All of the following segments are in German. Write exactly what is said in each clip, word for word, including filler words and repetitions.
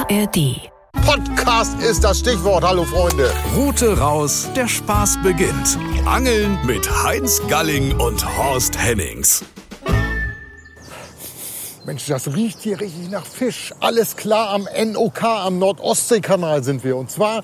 R D. Podcast ist das Stichwort. Hallo Freunde. Route raus, der Spaß beginnt. Angeln mit Heinz Galling und Horst Hennings. Mensch, das riecht hier richtig nach Fisch. Alles klar, am N O K, am Nordostseekanal sind wir. Und zwar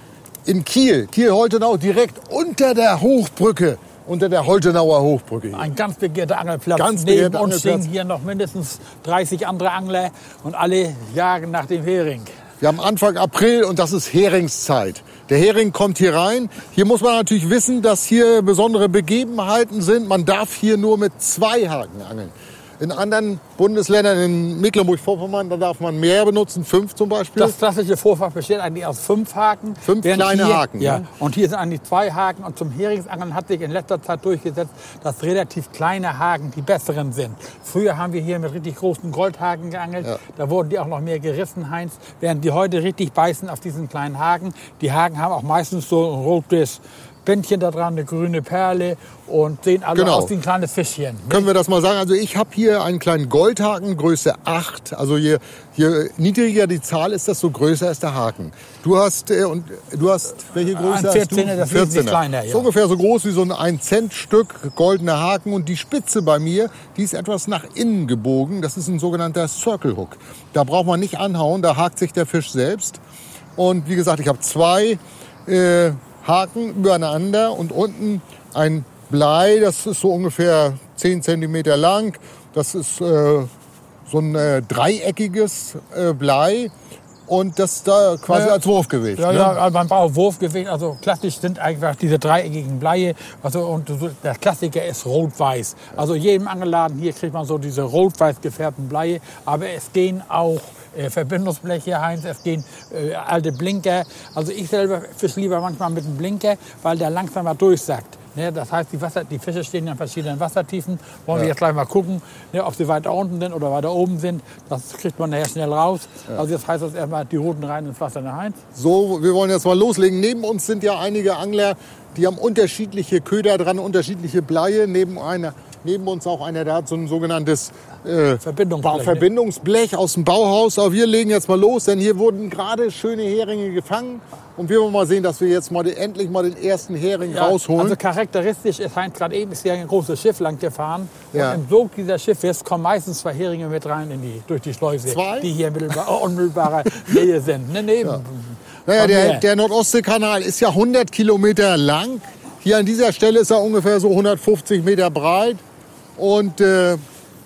in Kiel. Kiel-Holtenau, direkt unter der Hochbrücke. Unter der Holtenauer Hochbrücke. Ein ganz begehrter Angelplatz. Ganz Neben begehrter uns Angelplatz. stehen hier noch mindestens dreißig andere Angler und alle jagen nach dem Hering. Wir haben Anfang April und das ist Heringszeit. Der Hering kommt hier rein. Hier muss man natürlich wissen, dass hier besondere Begebenheiten sind. Man darf hier nur mit zwei Haken angeln. In anderen Bundesländern, in Mecklenburg-Vorpommern, da darf man mehr benutzen, fünf zum Beispiel. Das klassische Vorfach besteht eigentlich aus fünf Haken. Fünf während kleine hier, Haken, Ja. ne? Und hier sind eigentlich zwei Haken. Und zum Heringsangeln hat sich in letzter Zeit durchgesetzt, dass relativ kleine Haken die besseren sind. Früher haben wir hier mit richtig großen Goldhaken geangelt. Ja. Da wurden die auch noch mehr gerissen, Heinz. Während die heute richtig beißen auf diesen kleinen Haken. Die Haken haben auch meistens so ein rotes Bändchen da dran, eine grüne Perle und sehen alle Genau. aus wie ein kleines Fischchen. Können wir das mal sagen? Also ich habe hier einen kleinen Goldhaken, Größe acht. Also je, je niedriger die Zahl ist, desto größer ist der Haken. Du hast, äh, und du hast, welche Größe Ein hast vierzehner, du? das ist wesentlich kleiner, ja. So ungefähr so groß wie so ein ein Cent Stück goldener Haken. Und die Spitze bei mir, die ist etwas nach innen gebogen. Das ist ein sogenannter Circle Hook. Da braucht man nicht anhauen, da hakt sich der Fisch selbst. Und wie gesagt, ich habe zwei äh, Haken übereinander und unten ein Blei, das ist so ungefähr zehn Zentimeter lang. Das ist äh, so ein äh, dreieckiges äh, Blei und das da quasi Ja, als Wurfgewicht. Ja, ne? ja, also man braucht Wurfgewicht. Also klassisch sind einfach diese dreieckigen Bleie. Also, und so- der Klassiker ist rot-weiß. Also jedem Angelladen hier kriegt man so diese rot-weiß gefärbten Bleie. Aber es gehen auch äh, Verbindungsbleche, Heinz, es gehen äh, alte Blinker. Also ich selber fische lieber manchmal mit einem Blinker, weil der langsamer durchsackt. Ne, das heißt, die, Wasser, die Fische stehen in verschiedenen Wassertiefen. Wollen wir jetzt gleich mal gucken, ne, ob sie weiter unten sind oder weiter oben sind. Das kriegt man nachher schnell raus. Also jetzt heißt das erstmal die Routen rein ins Wasser, ne, Heinz? So, wir wollen jetzt mal loslegen. Neben uns sind ja einige Angler, die haben unterschiedliche Köder dran, unterschiedliche Bleie. Neben, einer, neben uns auch einer, der hat so ein sogenanntes äh, Verbindungsblech, ne? Verbindungsblech aus dem Bauhaus. Aber wir legen jetzt mal los, denn hier wurden gerade schöne Heringe gefangen. Und wir wollen mal sehen, dass wir jetzt mal den, endlich mal den ersten Hering rausholen. Also charakteristisch ist Heinz gerade eben ist hier ein großes Schiff lang gefahren. Ja. Und im Sog dieses Schiffes kommen meistens zwei Heringe mit rein in die, durch die Schleuse, Zwei? die hier in mittelbar- unmittelbarer Nähe sind. Ne, neben. Naja, Von der, hier. der Nordostseekanal ist ja hundert Kilometer lang. Hier an dieser Stelle ist er ungefähr so hundertfünfzig Meter breit. Und äh,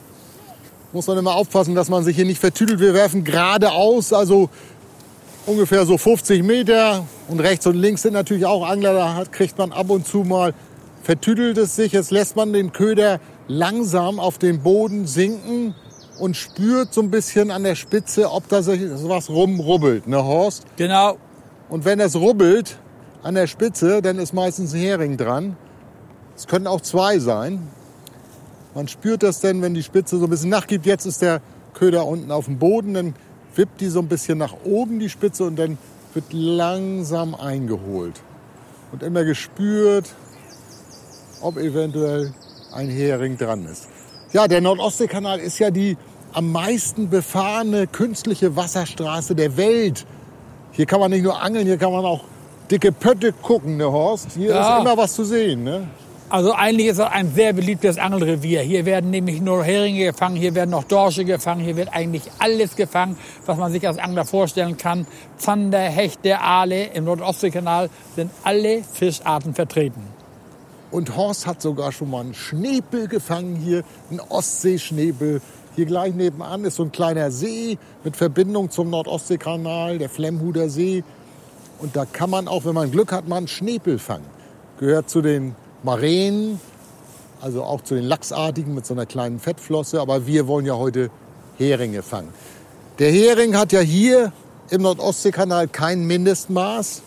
muss man immer aufpassen, dass man sich hier nicht vertüdelt. Wir werfen geradeaus, also ungefähr so fünfzig Meter. Und rechts und links sind natürlich auch Angler. Da hat, kriegt man ab und zu mal, vertüdelt es sich. Jetzt lässt man den Köder langsam auf den Boden sinken und spürt so ein bisschen an der Spitze, ob da so was rumrubbelt, ne Horst? Genau. Und wenn es rubbelt an der Spitze, dann ist meistens ein Hering dran. Es können auch zwei sein. Man spürt das dann, wenn die Spitze so ein bisschen nachgibt. Jetzt ist der Köder unten auf dem Boden, dann wippt die so ein bisschen nach oben, die Spitze, und dann wird langsam eingeholt. Und immer gespürt, ob eventuell ein Hering dran ist. Ja, der Nordostseekanal ist ja die am meisten befahrene künstliche Wasserstraße der Welt. Hier kann man nicht nur angeln, hier kann man auch dicke Pötte gucken, ne Horst? Hier Ja. ist immer was zu sehen, ne? Also eigentlich ist es ein sehr beliebtes Angelrevier. Hier werden nämlich nur Heringe gefangen, hier werden noch Dorsche gefangen, hier wird eigentlich alles gefangen, was man sich als Angler vorstellen kann. Zander, Hechte, Aale, im Nordostseekanal sind alle Fischarten vertreten. Und Horst hat sogar schon mal einen Schnepel gefangen hier, einen Ostseeschnepel. Hier gleich nebenan ist so ein kleiner See mit Verbindung zum Nordostseekanal, der Flemhuder See. Und da kann man auch, wenn man Glück hat, mal einen Schnepel fangen. Gehört zu den Maränen, also auch zu den Lachsartigen mit so einer kleinen Fettflosse. Aber wir wollen ja heute Heringe fangen. Der Hering hat ja hier im Nordostseekanal kein Mindestmaß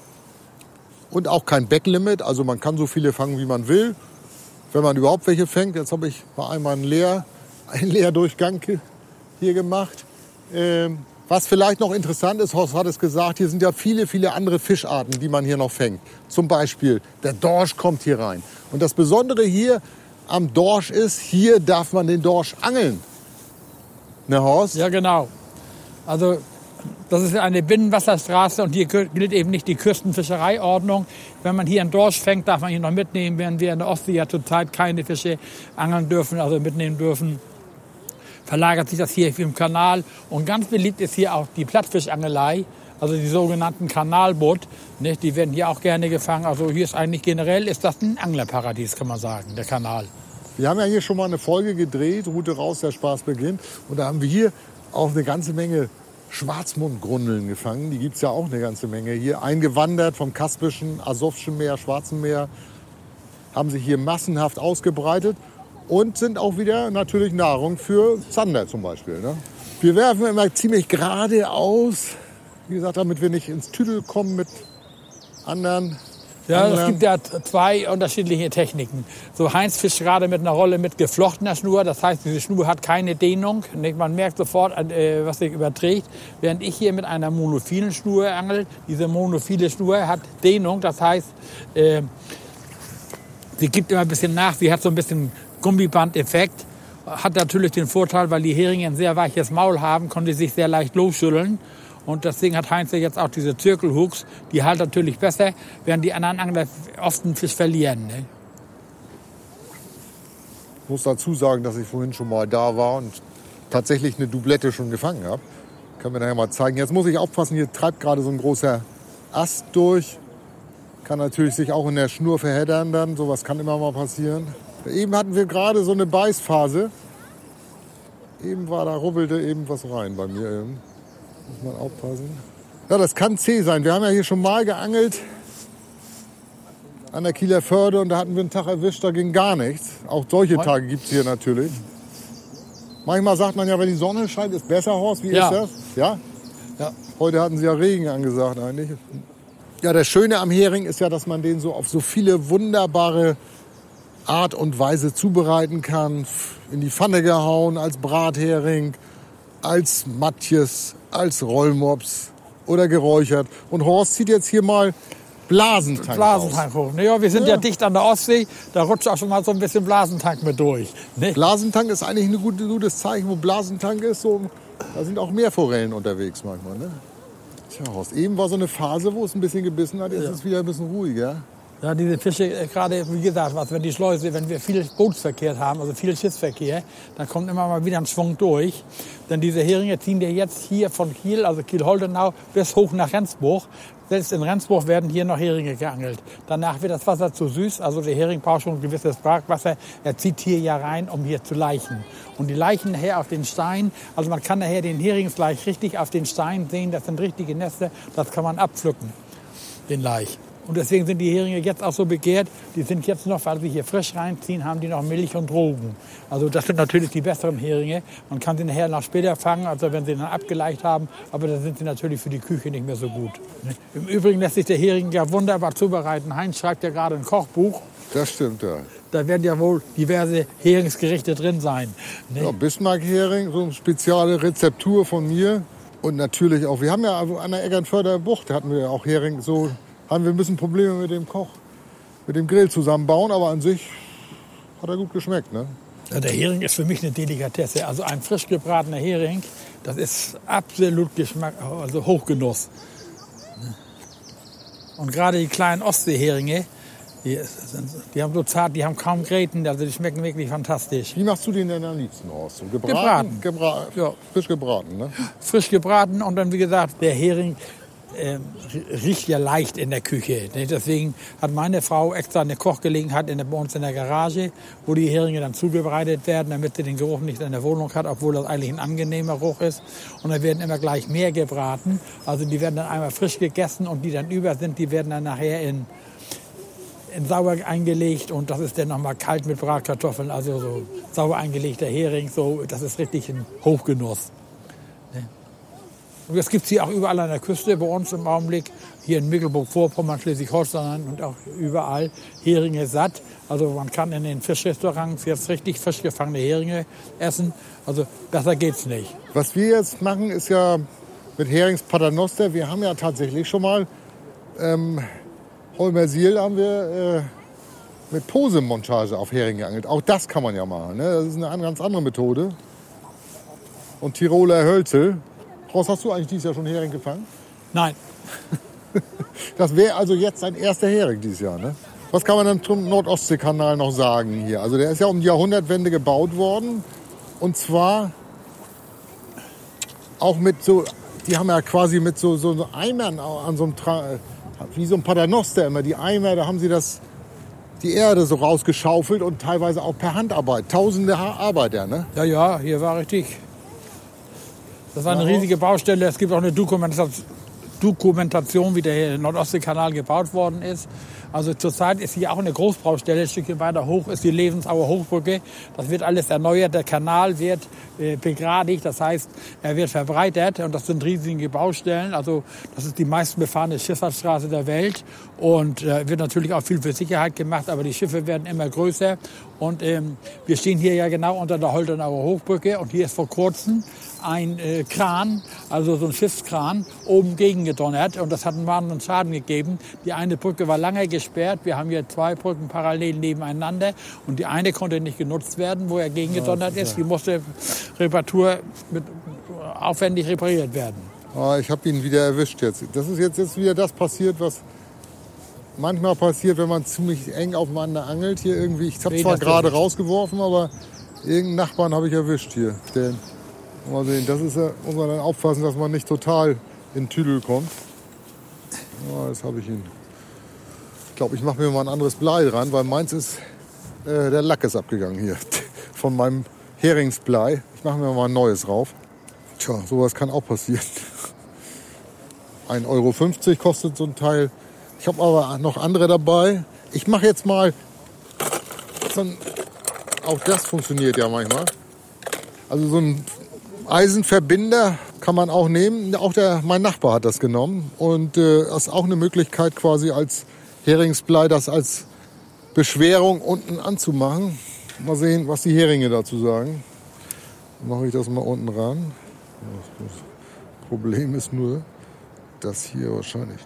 und auch kein Backlimit. Also man kann so viele fangen, wie man will, wenn man überhaupt welche fängt. Jetzt habe ich mal einmal einen, Leer, einen Leerdurchgang hier gemacht. Ähm, was vielleicht noch interessant ist, Horst hat es gesagt, hier sind ja viele, viele andere Fischarten, die man hier noch fängt. Zum Beispiel der Dorsch kommt hier rein. Und das Besondere hier am Dorsch ist, hier darf man den Dorsch angeln. Ne, Horst? Ja, genau. Also Das ist eine Binnenwasserstraße und hier gilt eben nicht die Küstenfischereiordnung. Wenn man hier einen Dorsch fängt, darf man ihn noch mitnehmen, während wir in der Ostsee ja zurzeit keine Fische angeln dürfen, also mitnehmen dürfen. Verlagert sich das hier im Kanal. Und ganz beliebt ist hier auch die Plattfischangelei, also die sogenannten Kanalboot. Ne, die werden hier auch gerne gefangen. Also hier ist eigentlich generell ist das ein Anglerparadies, kann man sagen, der Kanal. Wir haben ja hier schon mal eine Folge gedreht, Route raus, der Spaß beginnt. Und da haben wir hier auch eine ganze Menge Schwarzmundgrundeln gefangen. Die gibt es ja auch eine ganze Menge hier. Eingewandert vom Kaspischen, Asowschen Meer, Schwarzen Meer. Haben sich hier massenhaft ausgebreitet und sind auch wieder natürlich Nahrung für Zander zum Beispiel. Ne? Wir werfen immer ziemlich gerade aus, wie gesagt, damit wir nicht ins Tüdel kommen mit anderen. Ja, es gibt ja zwei unterschiedliche Techniken. So Heinz fischt gerade mit einer Rolle mit geflochtener Schnur. Das heißt, diese Schnur hat keine Dehnung. Man merkt sofort, was sich überträgt. Während ich hier mit einer monophilen Schnur angel. Diese monophile Schnur hat Dehnung. Das heißt, äh, sie gibt immer ein bisschen nach. Sie hat so ein bisschen Gummiband-Effekt. Hat natürlich den Vorteil, weil die Heringe ein sehr weiches Maul haben, konnte sie sich sehr leicht losschütteln. Und deswegen hat Heinz jetzt auch diese Zirkelhooks, die halten natürlich besser, während die anderen Angler oft einen Fisch verlieren. Ne? Ich muss dazu sagen, dass ich vorhin schon mal da war und tatsächlich eine Doublette schon gefangen habe. Können wir nachher mal zeigen. Jetzt muss ich aufpassen, hier treibt gerade so ein großer Ast durch. Kann natürlich sich auch in der Schnur verheddern dann, sowas kann immer mal passieren. Eben hatten wir gerade so eine Beißphase. Eben war da, rubbelte eben was rein bei mir eben. Muss man aufpassen. Ja, das kann zäh sein. Wir haben ja hier schon mal geangelt an der Kieler Förde und da hatten wir einen Tag erwischt, da ging gar nichts. Auch solche Tage gibt es hier natürlich. Manchmal sagt man ja, wenn die Sonne scheint, ist besser, Horst. Wie ja. ist das? Ja? Ja. Heute hatten sie ja Regen angesagt eigentlich. Ja, das Schöne am Hering ist ja, dass man den so auf so viele wunderbare Art und Weise zubereiten kann. In die Pfanne gehauen, als Brathering, als Matjes, als Rollmops oder geräuchert. Und Horst zieht jetzt hier mal Blasentank Blasentank hoch. Ja, wir sind ja. ja dicht an der Ostsee, da rutscht auch schon mal so ein bisschen Blasentank mit durch. Ne? Blasentank ist eigentlich ein gute, gutes Zeichen, wo Blasentank ist. So, da sind auch Meerforellen unterwegs manchmal. Ne? Tja, Horst, eben war so eine Phase, wo es ein bisschen gebissen hat, jetzt ja. ist es wieder ein bisschen ruhiger. Ja, diese Fische, gerade wie gesagt, was, wenn die Schleuse, wenn wir viel Bootsverkehr haben, also viel Schiffsverkehr, dann kommt immer mal wieder ein Schwung durch. Denn diese Heringe ziehen wir jetzt hier von Kiel, also Kiel-Holdenau, bis hoch nach Rendsburg. Selbst in Rendsburg werden hier noch Heringe geangelt. Danach wird das Wasser zu süß, also der Hering braucht schon ein gewisses Brackwasser. Er zieht hier ja rein, um hier zu laichen. Und die laichen nachher auf den Stein, also man kann nachher den Heringslaich richtig auf den Stein sehen, das sind richtige Nester, das kann man abpflücken, den Laich. Und deswegen sind die Heringe jetzt auch so begehrt. Die sind jetzt noch, weil sie hier frisch reinziehen, haben die noch Milch und Drogen. Also das sind natürlich die besseren Heringe. Man kann sie nachher noch später fangen, also wenn sie dann abgeleicht haben. Aber dann sind sie natürlich für die Küche nicht mehr so gut. Im Übrigen lässt sich der Hering ja wunderbar zubereiten. Heinz schreibt ja gerade ein Kochbuch. Das stimmt, ja. Da werden ja wohl diverse Heringsgerichte drin sein. Ne? Ja, Bismarck-Hering, so eine spezielle Rezeptur von mir. Und natürlich auch, wir haben ja an der Eckernförder Bucht, hatten wir ja auch Hering so... haben wir ein bisschen Probleme mit dem Koch, mit dem Grill zusammenbauen, aber an sich hat er gut geschmeckt. Ne? Ja, der Hering ist für mich eine Delikatesse. Also ein frisch gebratener Hering, das ist absolut Geschmack, also Hochgenuss. Und gerade die kleinen Ostseeheringe, die, die haben so zart, die haben kaum Gräten, also die schmecken wirklich fantastisch. Wie machst du den denn am liebsten aus? So gebraten? Gebraten. Gebra ja. Frisch gebraten, ne? Frisch gebraten und dann, wie gesagt, der Hering äh, riecht ja leicht in der Küche. Deswegen hat meine Frau extra eine Kochgelegenheit in der, bei uns in der Garage, wo die Heringe dann zubereitet werden, damit sie den Geruch nicht in der Wohnung hat, obwohl das eigentlich ein angenehmer Geruch ist. Und dann werden immer gleich mehr gebraten. Also die werden dann einmal frisch gegessen und die dann über sind, die werden dann nachher in, in sauer eingelegt und das ist dann nochmal kalt mit Bratkartoffeln, also so sauer eingelegter Hering, so, das ist richtig ein Hochgenuss. Und das gibt es hier auch überall an der Küste, bei uns im Augenblick, hier in Mecklenburg-Vorpommern, Schleswig-Holstein und auch überall Heringe satt. Also man kann in den Fischrestaurants jetzt richtig frisch gefangene Heringe essen. Also besser geht's nicht. Was wir jetzt machen, ist ja mit Herings Paternoster. Wir haben ja tatsächlich schon mal ähm, Holmersiel haben wir äh, mit Posemontage auf Hering geangelt. Auch das kann man ja machen. Ne? Das ist eine ganz andere Methode. Und Tiroler Hölzel. Horst, hast du eigentlich dieses Jahr schon Hering gefangen? Nein. Das wäre also jetzt sein erster Hering dieses Jahr, ne? Was kann man denn zum Nordostseekanal noch sagen hier? Also der ist ja um die Jahrhundertwende gebaut worden. Und zwar auch mit so, die haben ja quasi mit so, so Eimern an so einem, Tra wie so ein Paternoster immer, die Eimer, da haben sie das, die Erde so rausgeschaufelt und teilweise auch per Handarbeit. Tausende Arbeiter, ne? Ja, ja, hier war richtig. Das war eine riesige Baustelle. Es gibt auch eine Dokumentation, Dokumentation, wie der Nordostseekanal gebaut worden ist. Also zurzeit ist hier auch eine Großbaustelle, ein Stückchen weiter hoch ist die Lebensauer Hochbrücke. Das wird alles erneuert, der Kanal wird äh, begradigt, das heißt, er wird verbreitert und das sind riesige Baustellen. Also das ist die meisten befahrene Schifffahrtsstraße der Welt und äh, wird natürlich auch viel für Sicherheit gemacht, aber die Schiffe werden immer größer. Und ähm, wir stehen hier ja genau unter der Holtenauer Hochbrücke und hier ist vor kurzem ein äh, Kran, also so ein Schiffskran, oben gegengedonnert und das hat einen wahnsinnigen Schaden gegeben. Die eine Brücke war lange gesperrt, wir haben hier zwei Brücken parallel nebeneinander und die eine konnte nicht genutzt werden, wo er gegengedonnert ist. Die musste Reparatur mit, aufwendig repariert werden. Ah, ich habe ihn wieder erwischt jetzt. Das ist jetzt, jetzt wieder das passiert, was manchmal passiert, wenn man ziemlich eng aufeinander angelt. Hier irgendwie, ich habe zwar gerade rausgeworfen, aber irgendeinen Nachbarn habe ich erwischt hier. Den, mal sehen, das ist ja, muss man dann aufpassen, dass man nicht total in Tüdel kommt. Ja, jetzt habe ich ihn. Ich glaube, ich mache mir mal ein anderes Blei dran, weil meins ist, äh, der Lack ist abgegangen hier von meinem Heringsblei. Ich mache mir mal ein neues drauf. Tja, sowas kann auch passieren. ein Euro fünfzig kostet so ein Teil. Ich habe aber noch andere dabei. Ich mache jetzt mal, so ein, auch das funktioniert ja manchmal. Also so ein Eisenverbinder kann man auch nehmen. Auch der, mein Nachbar hat das genommen. Und äh, das ist auch eine Möglichkeit quasi als Heringsblei, das als Beschwerung unten anzumachen. Mal sehen, was die Heringe dazu sagen. Dann mache ich das mal unten ran. Das Problem ist nur, dass hier wahrscheinlich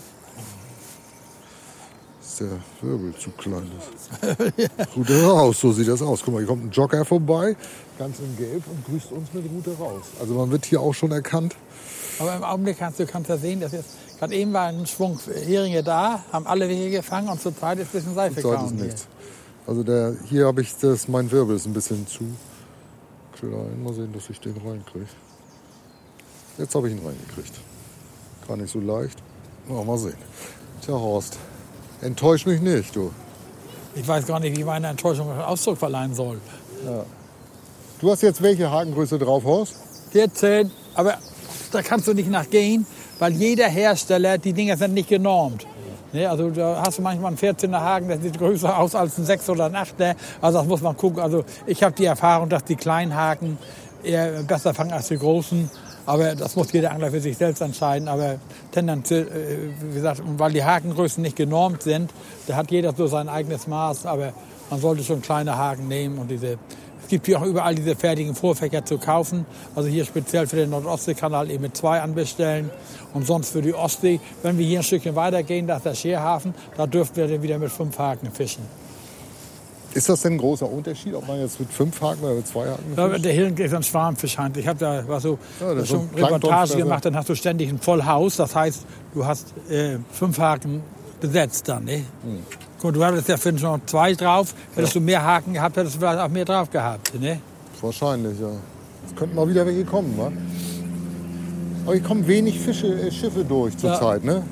der Wirbel zu klein ist. Rute raus, so sieht das aus. Guck mal, hier kommt ein Jogger vorbei, ganz in Gelb und grüßt uns mit Rute raus. Also man wird hier auch schon erkannt. Aber im Augenblick kannst du kannst ja sehen, dass jetzt gerade eben war ein Schwung Heringe da, haben alle welche gefangen und zur Zeit ist ein bisschen Seife gegangen. Ist nichts. Also der, hier habe ich das, mein Wirbel ist ein bisschen zu klein. Mal sehen, dass ich den reinkriege. Jetzt habe ich ihn reingekriegt. Gar nicht so leicht. Oh, mal sehen. Tja, Horst, enttäusch mich nicht, du. Ich weiß gar nicht, wie meine Enttäuschung Ausdruck verleihen soll. Ja. Du hast jetzt welche Hakengröße drauf, Horst? vierzehn, aber da kannst du nicht nachgehen, weil jeder Hersteller, die Dinger sind nicht genormt. Ne, also da hast du manchmal einen vierzehner Haken, der sieht größer aus als ein sechs oder ein achter. Also das muss man gucken. Also ich habe die Erfahrung, dass die kleinen Haken eher besser fangen als die großen. Aber das muss jeder Angler für sich selbst entscheiden. Aber tendenziell, wie gesagt, weil die Hakengrößen nicht genormt sind, da hat jeder so sein eigenes Maß. Aber man sollte schon kleine Haken nehmen. Und diese, es gibt hier auch überall diese fertigen Vorfächer zu kaufen. Also hier speziell für den Nordostseekanal eben mit zwei anbestellen. Und sonst für die Ostsee, wenn wir hier ein Stückchen weitergehen, da ist der Scherhafen, da dürfen wir dann wieder mit fünf Haken fischen. Ist das denn ein großer Unterschied, ob man jetzt mit fünf Haken oder mit zwei Haken fischt? Ja, der Hering ist ein Schwarmfisch. Ich habe da was so, ja, schon Reportage gemacht, dann hast du ständig ein Vollhaus. Das heißt, du hast äh, fünf Haken besetzt dann. Ne? Hm. Gut, du hattest ja für noch zwei drauf. Hättest ja. du mehr Haken gehabt, hättest du vielleicht auch mehr drauf gehabt. Ne? Wahrscheinlich, ja. Es könnten mal wieder welche kommen, wa? Aber hier kommen wenig Fische, äh, Schiffe durch zurzeit, ja. ne?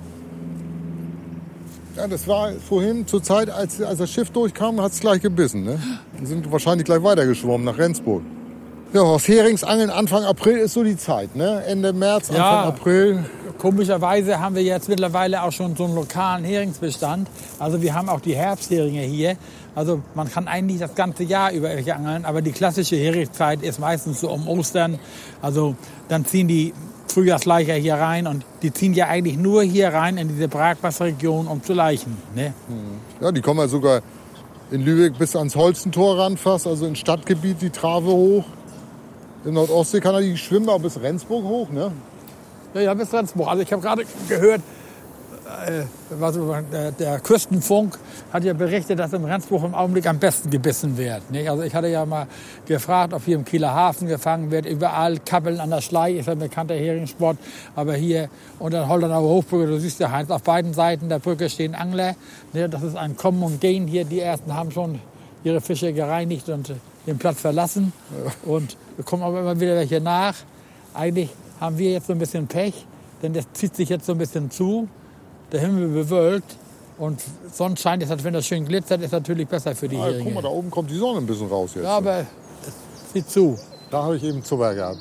Ja, das war vorhin zur Zeit, als, als das Schiff durchkam, hat es gleich gebissen. Ne? Dann sind wahrscheinlich gleich weitergeschwommen nach Rendsburg. Ja, Horst, Heringsangeln Anfang April ist so die Zeit, ne? Ende März, Anfang ja, April. Komischerweise haben wir jetzt mittlerweile auch schon so einen lokalen Heringsbestand. Also wir haben auch die Herbstheringe hier. Also man kann eigentlich das ganze Jahr über welche angeln, aber die klassische Heringszeit ist meistens so um Ostern. Also dann ziehen die Frühjahrsleicher hier rein und die ziehen ja eigentlich nur hier rein in diese Bragwasserregion, um zu laichen. Ne? Ja, die kommen ja sogar in Lübeck bis ans Holstentor ran fast, also ins Stadtgebiet die Trave hoch. Im Nordostseekanal, die schwimmen auch bis Rendsburg hoch, ne? Ja, ja, bis Rendsburg. Also ich habe gerade gehört, äh, was, der, der Küstenfunk hat ja berichtet, dass im Rendsburg im Augenblick am besten gebissen wird. Nicht? Also ich hatte ja mal gefragt, ob hier im Kieler Hafen gefangen wird. Überall Kappeln an der Schlei ist ein bekannter Heringssport. Aber hier unter der Holländer Hochbrücke, du siehst ja, Heinz, auf beiden Seiten der Brücke stehen Angler. Ne? Das ist ein Kommen und Gehen hier. Die ersten haben schon ihre Fische gereinigt und den Platz verlassen. Und es kommen aber immer wieder welche nach. Eigentlich haben wir jetzt so ein bisschen Pech, denn das zieht sich jetzt so ein bisschen zu. Der Himmel bewölkt und Sonnenschein, das heißt, wenn das schön glitzert, ist natürlich besser für die Ah, Heringe. guck mal, da oben kommt die Sonne ein bisschen raus jetzt. Ja, aber es zieht zu. Da habe ich eben Zucker gehabt.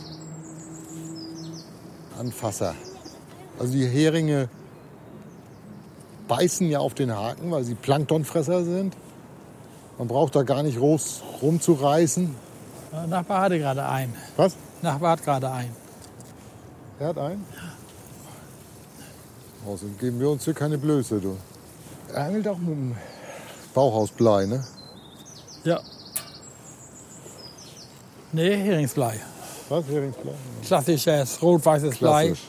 Anfasser. Also die Heringe beißen ja auf den Haken, weil sie Planktonfresser sind. Man braucht da gar nicht groß rumzureißen. Der Nachbar hatte gerade einen. Was? Nachbar hat gerade einen. Er hat einen? Außerdem geben wir uns hier keine Blöße, du. Er angelt auch mit dem Bauhausblei, ne? Ja. Nee, Heringsblei. Was? Heringsblei? Klassisches rot-weißes Blei. Klassisch.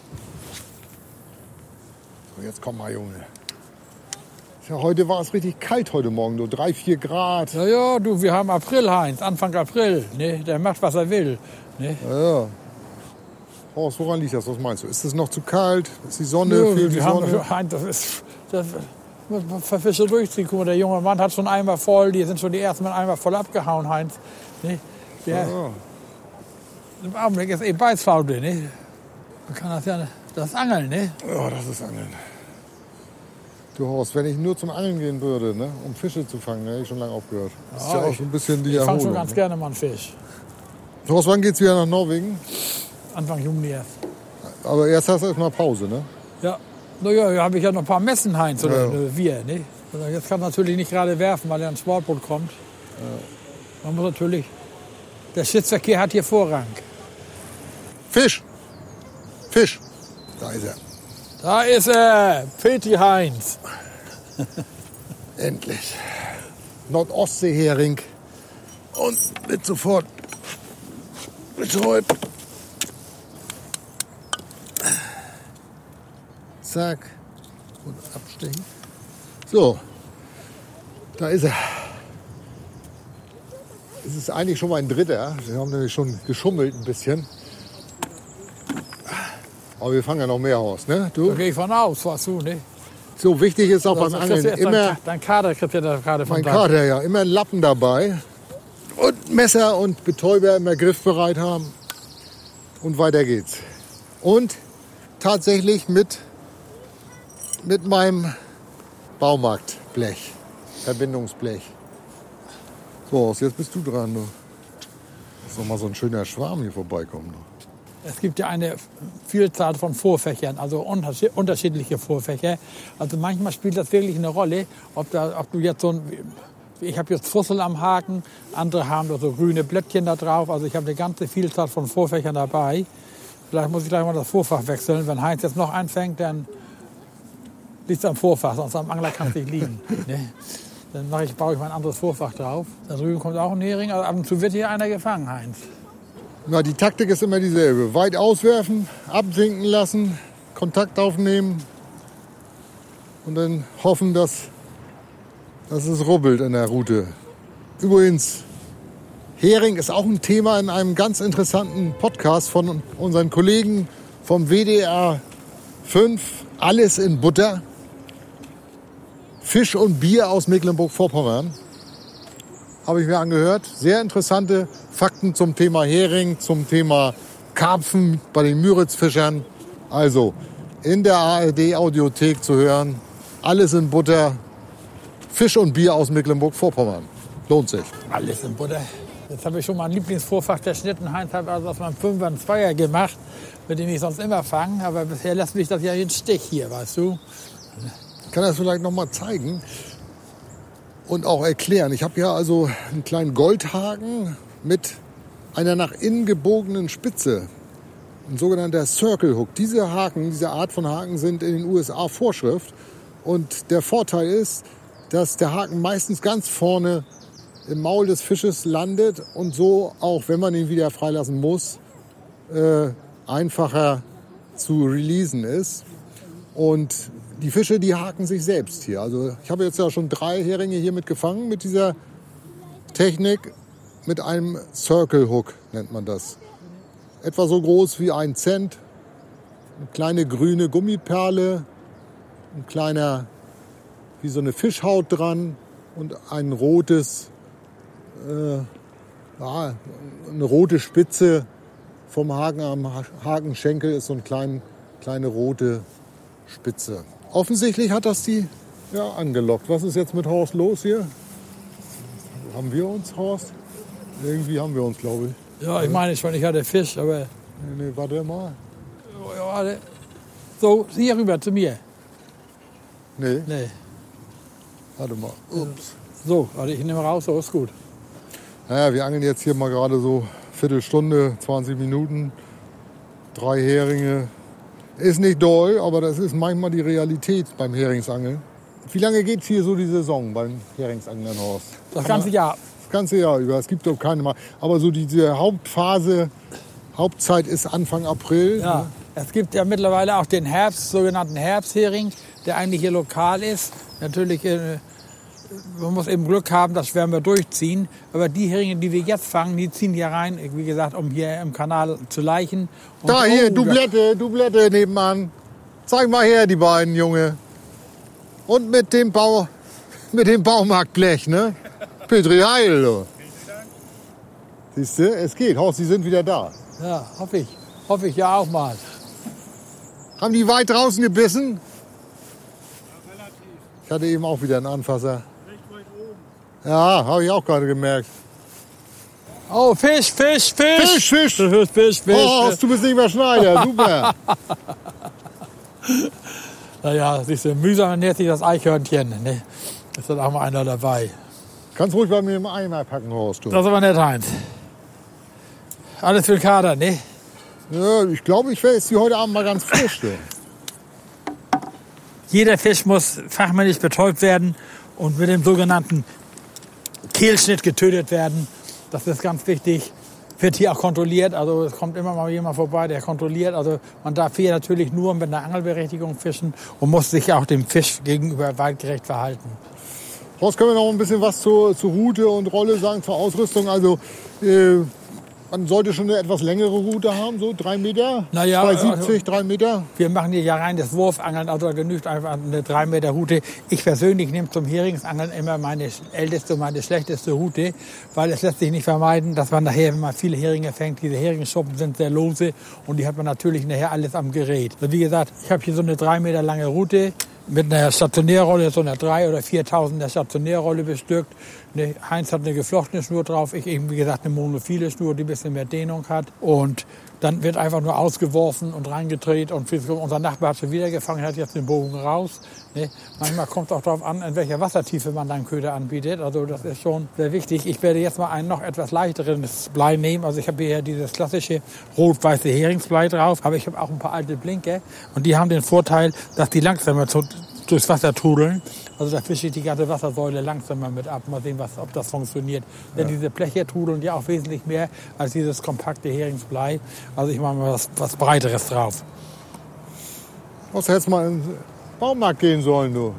So, jetzt komm mal, Junge. Ja, heute war es richtig kalt heute Morgen, so drei, vier Grad. Ja, ja, du, wir haben April, Heinz, Anfang April. Ne? Der macht, was er will. Ne? Ja, ja. Horst, woran liegt das? Was meinst du? Ist es noch zu kalt? Ist die Sonne? Nö, Fehlt die wir haben, Sonne? Heinz, das ist... Das, für Fische durchziehen. Guck mal, der junge Mann hat schon einmal voll, die sind schon die ersten Mal einmal voll abgehauen, Heinz. Ne? Der, Ja. Im Augenblick ist eh Beißfaule, ne? Man kann das ja, das ist Angeln, ne? Ja, das ist Angeln. Du Horst, wenn ich nur zum Angeln gehen würde, ne, um Fische zu fangen, hätte ich schon lange aufgehört. Das ist ja Ja, auch so ein bisschen die Ich fange Erholung. schon ganz Ne? gerne mal einen Fisch. Horst, wann geht's wieder nach Norwegen? Anfang Juni erst. Aber erst hast du erstmal Pause, ne? Ja, naja, da habe ich ja noch ein paar Messen, Heinz, oder Ja. äh, wir, ne? Also jetzt kann man natürlich nicht gerade werfen, weil er ein Sportboot kommt. Man muss natürlich, der Schiffsverkehr hat hier Vorrang. Fisch! Fisch! Da ist er. Da ist er, Peti Heinz. Endlich. Nordostseehering. Und wird sofort betäubt. Zack. Und abstechen. So. Da ist er. Es ist eigentlich schon mal ein dritter. Wir haben nämlich schon geschummelt ein bisschen. Aber wir fangen ja noch mehr aus, ne? Da Du? gehe ich von aus, was du, ne? So wichtig ist auch beim Das Angeln ist jetzt immer... Dein, dein Kader kriegt ja da gerade von Mein da. Kater, ja. Immer einen Lappen dabei. Und Messer und Betäuber immer griffbereit haben. Und weiter geht's. Und tatsächlich mit, mit meinem Baumarktblech. Verbindungsblech. So, jetzt bist du dran. Du. Lass noch mal so ein schöner Schwarm hier vorbeikommen. Du. Es gibt ja eine Vielzahl von Vorfächern, also unterschied- unterschiedliche Vorfächer. Also manchmal spielt das wirklich eine Rolle, ob, da, ob du jetzt so ein, ich habe jetzt Fussel am Haken, andere haben da so grüne Blättchen da drauf. Also ich habe eine ganze Vielzahl von Vorfächern dabei. Vielleicht muss ich gleich mal das Vorfach wechseln. Wenn Heinz jetzt noch einfängt, dann liegt es am Vorfach, sonst am Angler kann es nicht liegen. Ne? Dann mache ich, baue ich mal ein anderes Vorfach drauf. Da drüben kommt auch ein Hering, also ab und zu wird hier einer gefangen, Heinz. Na, die Taktik ist immer dieselbe. Weit auswerfen, absinken lassen, Kontakt aufnehmen und dann hoffen, dass, dass es rubbelt in der Route. Übrigens, Hering ist auch ein Thema in einem ganz interessanten Podcast von unseren Kollegen vom W D R fünf, Alles in Butter. Fisch und Bier aus Mecklenburg-Vorpommern. Habe ich mir angehört. Sehr interessante Fakten zum Thema Hering, zum Thema Karpfen bei den Müritzfischern. Also in der A R D-Audiothek zu hören. Alles in Butter. Fisch und Bier aus Mecklenburg-Vorpommern. Lohnt sich. Alles in Butter. Jetzt habe ich schon mein Lieblingsvorfach der Schnitten. Heinz hat also aus meinem Fünfer einen Zweier gemacht, mit dem ich sonst immer fange. Aber bisher lässt mich das ja in Stich hier, weißt du. Ich kann das vielleicht noch mal zeigen und auch erklären. Ich habe hier also einen kleinen Goldhaken mit einer nach innen gebogenen Spitze. Ein sogenannter Circle Hook. Diese Haken, diese Art von Haken sind in den U S A Vorschrift. Und der Vorteil ist, dass der Haken meistens ganz vorne im Maul des Fisches landet und so, auch wenn man ihn wieder freilassen muss, äh, einfacher zu releasen ist. Und die Fische, die haken sich selbst hier. Also ich habe jetzt ja schon drei Heringe hier mit gefangen mit dieser Technik, mit einem Circle Hook nennt man das. Etwa so groß wie ein Cent, eine kleine grüne Gummiperle, ein kleiner, wie so eine Fischhaut dran und ein rotes, äh, ja, eine rote Spitze vom Haken am Hakenschenkel ist so eine kleine, kleine rote Spitze. Offensichtlich hat das die ja, angelockt. Was ist jetzt mit Horst los hier? Haben wir uns, Horst? Irgendwie haben wir uns, glaube ich. Ja, ich meine schon, ich hatte Fisch, aber... Nee, nee, warte mal. Ja, warte. So, hier rüber zu mir. Nee, Nee. warte mal. Ups. So, warte, ich nehme raus, so ist gut. Naja, wir angeln jetzt hier mal gerade so Viertelstunde, zwanzig Minuten. Drei Heringe. Ist nicht doll, aber das ist manchmal die Realität beim Heringsangeln. Wie lange geht hier so die Saison beim Heringsangeln, Horst? Das ganze Jahr. Das ganze Jahr über. Es gibt doch keine mal. Aber so diese Hauptphase, Hauptzeit ist Anfang April. Ja, es gibt ja mittlerweile auch den Herbst, sogenannten Herbsthering, der eigentlich hier lokal ist. Natürlich, äh, man muss eben Glück haben, das werden wir durchziehen. Aber die Heringe, die wir jetzt fangen, die ziehen hier rein, wie gesagt, um hier im Kanal zu laichen. Und Da hier, oh, Doublette, Doublette nebenan. Zeig mal her, die beiden, Junge. Und mit dem Bau, mit dem Baumarktblech, ne? Petri Heil, du. Siehst du, es geht. Horst, die sind wieder da. Ja, hoffe ich. Hoffe ich ja auch mal. Haben die weit draußen gebissen? Ich hatte eben auch wieder einen Anfasser. Ja, habe ich auch gerade gemerkt. Oh, Fisch, Fisch, Fisch! Fisch, Fisch! Fisch, Fisch, Fisch. Oh, Horst, du bist nicht mehr Schneider, super. Naja, siehst du, mühsam ernährt sich das Eichhörnchen. Ne? Ist dann auch mal einer dabei. Kannst ruhig bei mir im Eimer packen, Horst. Du. Das ist aber nett, Heinz. Alles für den Kader, ne? Ja, ich glaube, ich wäre jetzt die heute Abend mal ganz frisch. Du. Jeder Fisch muss fachmännisch betäubt werden und mit dem sogenannten Kehlschnitt getötet werden. Das ist ganz wichtig. Wird hier auch kontrolliert. Also es kommt immer mal jemand vorbei, der kontrolliert. Also man darf hier natürlich nur mit einer Angelberechtigung fischen und muss sich auch dem Fisch gegenüber weitgerecht verhalten. Horst, können wir noch ein bisschen was zur, zur Route und Rolle sagen, zur Ausrüstung? Also äh, man sollte schon eine etwas längere Route haben, so drei Meter, Naja, zwei siebzig, also- drei Meter. Wir machen hier ja rein das Wurfangeln, also da genügt einfach eine drei Meter Route. Ich persönlich nehme zum Heringsangeln immer meine älteste und meine schlechteste Route, weil es lässt sich nicht vermeiden, dass man nachher, wenn man viele Heringe fängt, diese Heringsschuppen sind sehr lose und die hat man natürlich nachher alles am Gerät. Also wie gesagt, ich habe hier so eine drei Meter lange Route mit einer Stationärrolle, so einer drei oder viertausender Stationärrolle bestückt. Ne, Heinz hat eine geflochtene Schnur drauf, ich eben wie gesagt eine monophile Schnur, die ein bisschen mehr Dehnung hat. Und dann wird einfach nur ausgeworfen und reingedreht und unser Nachbar hat schon wieder gefangen, hat jetzt den Bogen raus. Ne? Manchmal kommt es auch darauf an, in welcher Wassertiefe man dann Köder anbietet. Also das ist schon sehr wichtig. Ich werde jetzt mal ein noch etwas leichteres Blei nehmen. Also ich habe hier dieses klassische rot-weiße Heringsblei drauf, aber ich habe auch ein paar alte Blinker und die haben den Vorteil, dass die langsamer zu, durchs Wasser trudeln. Also da fische ich die ganze Wassersäule langsamer mit ab. Mal sehen, was, ob das funktioniert. Ja. Denn diese Bleche trudeln ja auch wesentlich mehr als dieses kompakte Heringsblei. Also ich mache mal was, was Breiteres drauf. Was hättest mal in den Baumarkt gehen sollen, du?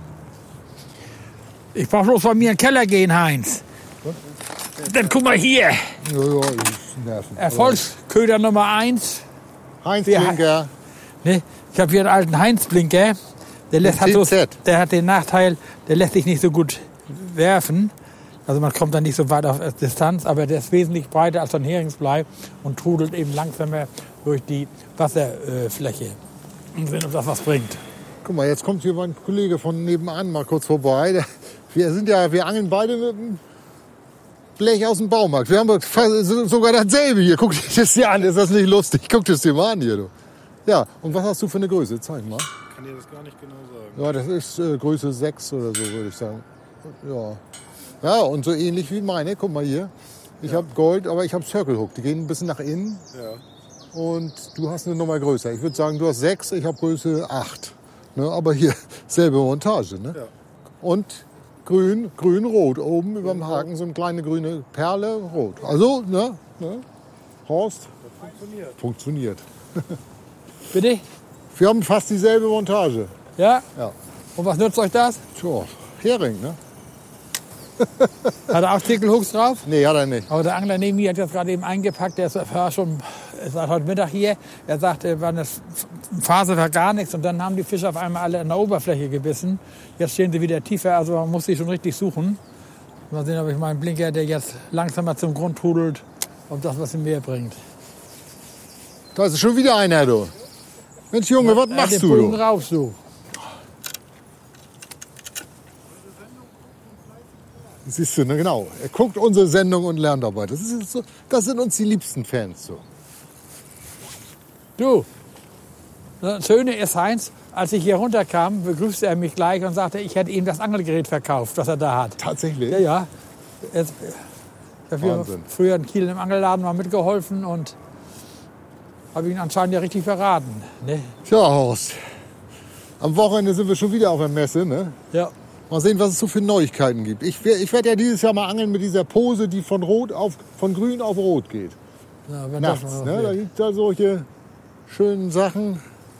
Ich brauche bloß bei mir in den Keller gehen, Heinz. Dann guck mal hier. Ja, ja, ich nerven. Erfolgsköder Nummer eins. Heinz Wir- Blinker. Ne? Ich habe hier einen alten Heinz-Blinker. Der, lässt hat so, T Z. der hat den Nachteil, der lässt sich nicht so gut werfen. Also man kommt dann nicht so weit auf Distanz, aber der ist wesentlich breiter als so ein Heringsblei und trudelt eben langsamer durch die Wasserfläche. Und sehen, ob das was bringt. Guck mal, jetzt kommt hier mein Kollege von nebenan mal kurz vorbei. Der- Wir sind ja, wir angeln beide mit dem Blech aus dem Baumarkt. Wir haben doch fast sogar dasselbe hier. Guck dir das hier an, ist das nicht lustig? Guck das dir mal an hier, du. Ja, und was hast du für eine Größe? Zeig mal. Ich kann dir das gar nicht genau sagen. Ja, das ist äh, Größe sechs oder so, würde ich sagen. Ja. Ja, und so ähnlich wie meine. Guck mal hier. Ich habe Gold, aber ich habe Circle Hook. Die gehen ein bisschen nach innen. Ja. Und du hast eine Nummer größer. Ich würde sagen, du hast sechs, ich habe Größe acht. Ne, aber hier, selbe Montage. Ne? Ja. Und grün, grün, rot. Oben über dem Haken so eine kleine grüne Perle, rot. Also, ne? ne? Horst, Das funktioniert. funktioniert. Bitte? Wir haben fast dieselbe Montage. Ja? Ja. Und was nützt euch das? Tja, Hering, ne? Hat er auch Zickelhooks drauf? Nee, hat er nicht. Aber der Angler neben mir hat jetzt gerade eben eingepackt, der ist, war schon ist heute Mittag hier. Er sagte, war eine Phase war gar nichts und dann haben die Fische auf einmal alle an der Oberfläche gebissen. Jetzt stehen sie wieder tiefer, also man muss sie schon richtig suchen. Mal sehen, ob ich meinen Blinker, der jetzt langsamer zum Grund trudelt, ob das was im Meer bringt. Da ist schon wieder einer, du. Mensch, Junge, was Ja, machst den du, Bogen du? raus, du. Siehst du, ne, genau. Er guckt unsere Sendung und lernt dabei. Das, ist so, das sind uns die liebsten Fans. So. Du, das Schöne ist, Heinz, als ich hier runterkam, begrüßte er mich gleich und sagte, ich hätte ihm das Angelgerät verkauft, was er da hat. Tatsächlich? Ja, ja. Jetzt, ich habe Wahnsinn. früher in Kiel im Angelladen mal mitgeholfen und habe ihn anscheinend ja richtig verraten. Ne? Tja, Horst. Am Wochenende sind wir schon wieder auf der Messe, ne? Ja. Mal sehen, was es so für Neuigkeiten gibt. Ich, wer- ich werde ja dieses Jahr mal angeln mit dieser Pose, die von, rot auf, von grün auf rot geht. Ja, wenn das Nachts. mal was Ne? Da wird. gibt es da solche schönen Sachen.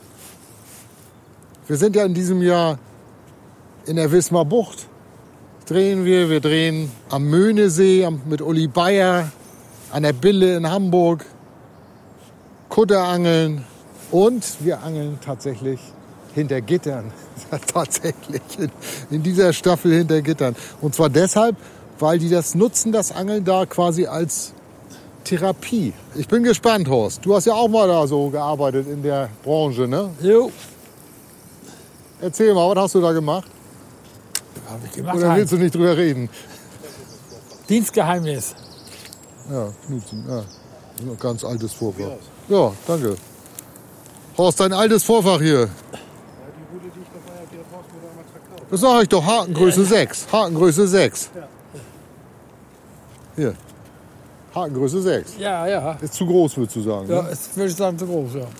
Wir sind ja in diesem Jahr in der Wismar Bucht. Drehen wir. Wir drehen am Möhnesee am- mit Uli Bayer, an der Bille in Hamburg. Kutterangeln. Und wir angeln tatsächlich hinter Gittern. Ja, tatsächlich in, in dieser Staffel hinter Gittern. Und zwar deshalb, weil die das nutzen, das Angeln da quasi als Therapie. Ich bin gespannt, Horst. Du hast ja auch mal da so gearbeitet in der Branche, ne? Jo, Erzähl mal, was hast du da gemacht? habe ich gemacht. Oder Heinz. willst du nicht drüber reden? Dienstgeheimnis. Ja, Knutzen, ja. Ein ganz altes Vorfach. Ja, danke. Horst, dein altes Vorfach hier. Ja, die Route, die ich dabei habe, die hat Horst mir damals verkauft. Das sag ich doch, Hakengröße sechs. Hakengröße sechs. Hier. Hakengröße sechs. Ja, ja. Ist zu groß, würdest du sagen. Ja, Ne? ist, würde ich sagen, zu groß, ja.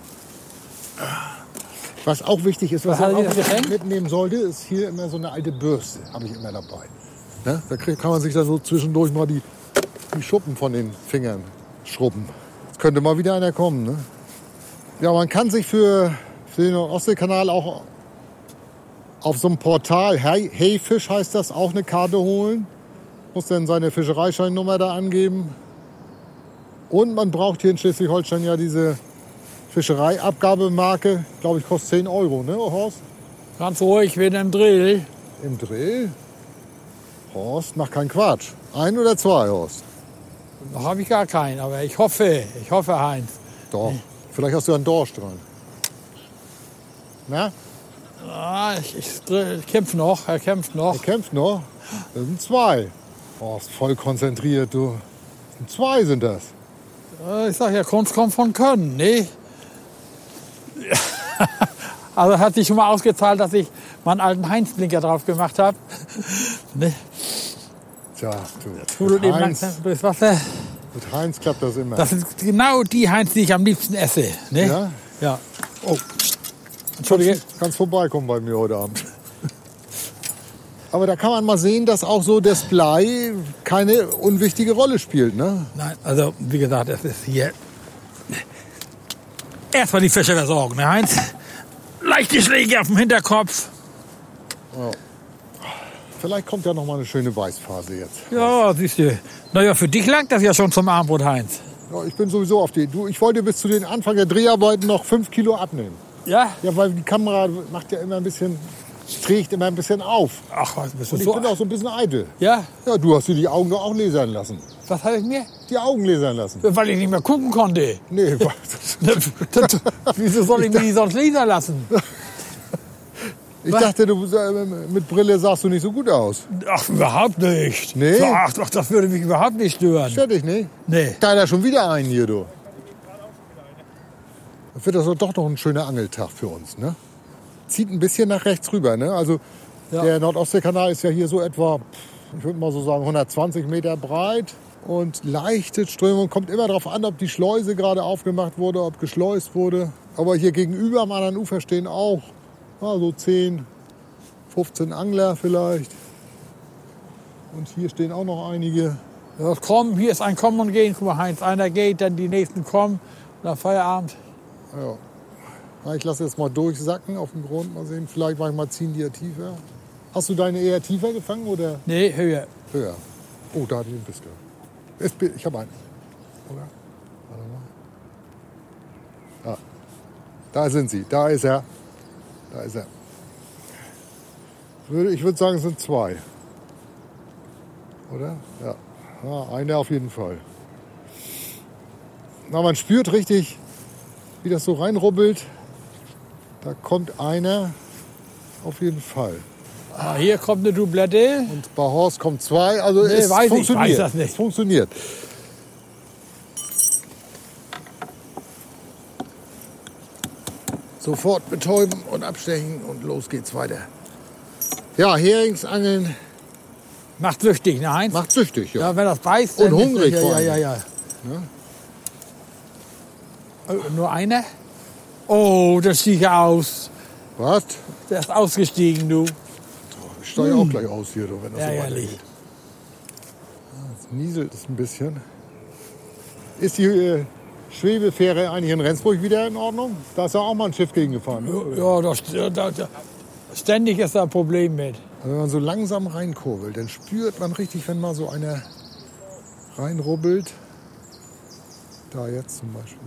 Was auch wichtig ist, was Was man hat auch die das geschenkt? mitnehmen sollte, ist hier immer so eine alte Bürste. Habe ich immer dabei. Ne? Da krieg, kann man sich da so zwischendurch mal die, die Schuppen von den Fingern schrubben. Jetzt könnte mal wieder einer kommen. Ne? Ja, man kann sich für, für den Ostseekanal auch auf so einem Portal, Hey, hey Fisch heißt das, auch eine Karte holen. Muss dann seine Fischereischeinnummer da angeben. Und man braucht hier in Schleswig-Holstein ja diese Fischereiabgabemarke. Glaube ich, kostet zehn Euro, ne, Horst? Ganz ruhig, wie in einem Drill. Im Drill? Horst, mach keinen Quatsch. Ein oder zwei, Horst? Noch habe ich gar keinen, aber ich hoffe, ich hoffe, Heinz. Doch. Vielleicht hast du einen Dorsch dran. Na, Ah, ich, ich, ich kämpfe noch, er kämpft noch. er kämpft noch. Das sind zwei. Horst, voll konzentriert, du. Das sind zwei sind das. Äh, Ich sag ja, Kunst kommt von Können, ne? Also hat sich schon mal ausgezahlt, dass ich meinen alten Heinz-Blinker drauf gemacht habe. Ne? Tja, du. Trudelt Mit eben Heinz, langsam durchs Wasser. mit Heinz klappt das immer. Das sind genau die Heinz, die ich am liebsten esse. Ne? Ja? Ja. Oh, Entschuldige. kannst vorbeikommen bei mir heute Abend. Aber da kann man mal sehen, dass auch so das Blei keine unwichtige Rolle spielt, ne? Nein, also wie gesagt, es ist hier erstmal die Fische versorgen, ne Heinz? Leichte Schläge auf dem Hinterkopf. Vielleicht kommt ja noch mal eine schöne Weißphase jetzt. Ja, siehst du. Naja, für dich langt das ja schon zum Abendbrot, Heinz. Ja, ich bin sowieso auf die. Du, ich wollte bis zu den Anfang der Dreharbeiten noch fünf Kilo abnehmen. Ja? Ja, weil die Kamera macht ja immer ein bisschen, trägt immer ein bisschen auf. Ach, was bist du Und ich so? bin auch so ein bisschen eitel. Ja? Ja, du hast dir die Augen doch auch lasern lassen. Was habe ich mir? Die Augen lasern lassen. Weil ich nicht mehr gucken konnte. Nee, Das, wieso soll ich mir die sonst lasern lassen? ich Was? dachte, du, äh, mit Brille sahst du nicht so gut aus. Ach, überhaupt nicht. Nee? Ach, doch, das würde mich überhaupt nicht stören. Stört dich nicht? Nee. Da ist schon wieder ein hier, du. Das wird also doch noch ein schöner Angeltag für uns, ne? Zieht ein bisschen nach rechts rüber, ne? Also Ja. der Nordostseekanal ist ja hier so etwa, ich würde mal so sagen, hundertzwanzig Meter breit. Und leichte Strömung, kommt immer darauf an, ob die Schleuse gerade aufgemacht wurde, ob geschleust wurde. Aber hier gegenüber am anderen Ufer stehen auch ja, so zehn, fünfzehn Angler vielleicht. Und hier stehen auch noch einige. Ja, das Kommen, hier ist ein Kommen und Gehen. Guck mal, Heinz, einer geht, dann die nächsten kommen. Nach Feierabend. Ja. Na, ich lasse jetzt mal durchsacken auf dem Grund. Mal sehen, vielleicht manchmal ziehen die ja tiefer. Hast du deine eher tiefer gefangen oder Nee, höher. höher? Oh, da hat den bist du. Ist, ich habe einen. Oder? Warte mal. Ah, da sind sie. Da ist er. Da ist er. Ich würde sagen, es sind zwei. Oder? Ja. Ah, einer auf jeden Fall. Na, man spürt richtig, wie das so reinrubbelt. Da kommt einer auf jeden Fall. Ah, hier kommt eine Doublette. Und bei Horst kommt zwei. Also Nee, es weiß ich, funktioniert. weiß das nicht. Es funktioniert. Sofort betäuben und abstechen und los geht's weiter. Ja, Heringsangeln Macht süchtig, ne Heinz? macht süchtig. Ja. Ja, wenn das beißt, Und dann ist hungrig das- vor Ja, allem. ja, ja. Oh, nur einer? Oh, das sieht ja aus. Was? Der ist ausgestiegen, du. Ich steige auch gleich aus hier, du, wenn das so Ärgerlich. weitergeht. Es nieselt es ein bisschen. Ist die äh, Schwebefähre eigentlich in Rendsburg wieder in Ordnung? Da ist ja auch mal ein Schiff gegengefahren. Ne? Ja, das, da, da, ständig ist da ein Problem mit. Also wenn man so langsam reinkurbelt, dann spürt man richtig, wenn mal so einer reinrubbelt. Da jetzt zum Beispiel.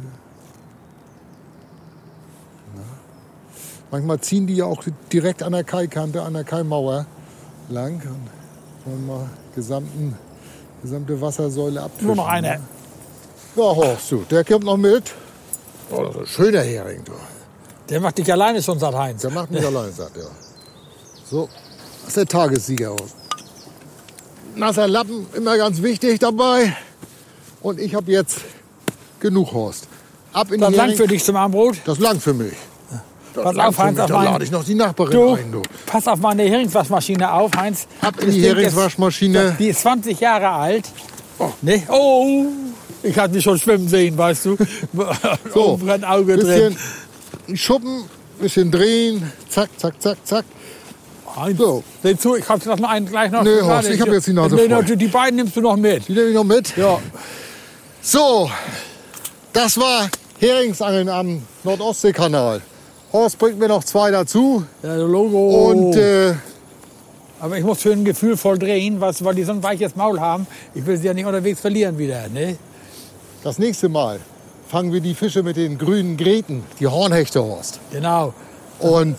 Na. Manchmal ziehen die ja auch direkt an der Kaikante, an der Kaimauer lang. Und wollen mal gesamten, gesamte Wassersäule abfischen. Nur noch einer. Ja, Horst, du, der kommt noch mit. Oh, das ist ein schöner Hering, du. Der macht dich alleine schon satt, Heinz. Der macht mich allein satt, ja. So, das ist der Tagessieger aus. Nasser Lappen, immer ganz wichtig dabei. Und ich habe jetzt genug, Horst. Ab in Das die lang Hering. für dich zum Abendbrot. Das ist lang für mich. Das Pass ist lang auf, für Heinz, mich. auf Da meinen- lade ich noch die Nachbarin Du, ein, du. pass auf meine Heringswaschmaschine auf, Heinz. Ab in Das die Ding ist- Heringswaschmaschine. Die ist zwanzig Jahre alt. Oh, ne? Oh, ich hatte mich schon schwimmen sehen, weißt du. So, Oben ein Auge bisschen drin. Schuppen, bisschen drehen. Zack, zack, zack, zack. Heinz, So. seh zu, ich hab noch einen gleich noch. Nee, Horst, ich hab jetzt die Nase Nee, voll. Die, die beiden nimmst du noch mit. Die nehme ich noch mit. Ja. So, das war Heringsangeln am Nordostseekanal. Horst bringt mir noch zwei dazu. Ja, Logo. Und äh, Aber ich muss für ein Gefühl voll drehen, was, weil die so ein weiches Maul haben. Ich will sie ja nicht unterwegs verlieren wieder. Ne? das nächste Mal fangen wir die Fische mit den grünen Gräten, die Hornhechte, Horst. Genau. Und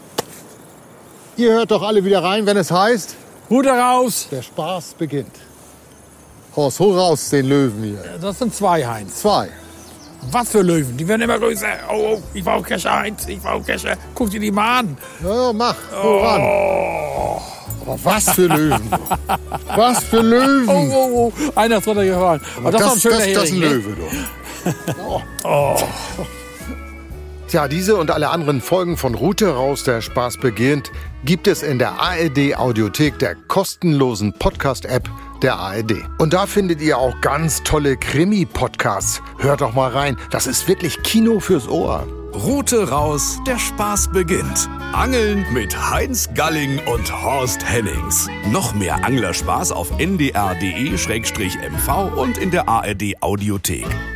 ihr hört doch alle wieder rein, wenn es heißt, Hut raus. der Spaß beginnt. Horst, hol raus den Löwen hier. Das sind zwei, Heinz. Zwei. Was für Löwen? Die werden immer größer. Oh, oh, ich brauche Kescher, Heinz. Ich brauche Kescher. Guck dir die mal an. Ja, mach, hol ran. Aber was für Löwen. Was für Löwen. Oh, oh, oh. Einer ist runtergefahren. Aber das, war ein das, schöner das, das ist ein Hering, ne? Löwe, doch. Tja, diese und alle anderen Folgen von Rute raus, der Spaß beginnt, gibt es in der A R D Audiothek, der kostenlosen Podcast-App der A R D. Und da findet ihr auch ganz tolle Krimi-Podcasts. Hört doch mal rein, das ist wirklich Kino fürs Ohr. Rute raus, der Spaß beginnt. Angeln mit Heinz Galling und Horst Hennings. Noch mehr Anglerspaß auf n d r punkt d e slash m v und in der A R D Audiothek.